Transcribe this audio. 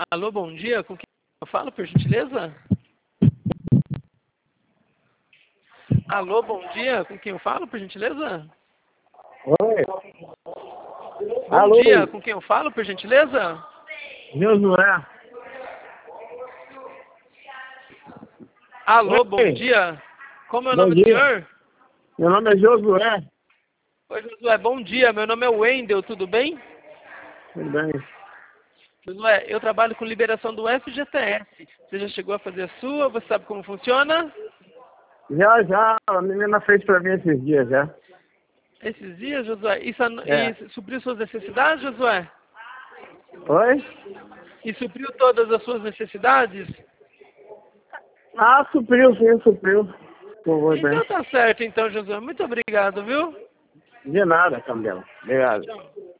Alô, bom dia. Com quem eu falo, por gentileza? Alô, bom dia. Com quem eu falo, por gentileza? Oi. Bom Alô, dia. Com quem eu falo, por gentileza? Josué. Alô, bom Oi. dia. Como é o Bom nome do dia. senhor? Meu nome é Josué. Oi, Josué. Bom dia. Meu nome é Wendel. Tudo bem? Tudo bem? Josué, eu trabalho com liberação do FGTS. Você já chegou a fazer a sua? Você sabe como funciona? Já, a menina fez pra mim esses dias já. Esses dias, Josué? É. E supriu suas necessidades, Josué? Oi? E supriu todas as suas necessidades? Ah, supriu, sim, supriu. Foi bem. Então tá certo, então, Josué. Muito obrigado, viu? De nada, Camila. Obrigado. Tchau.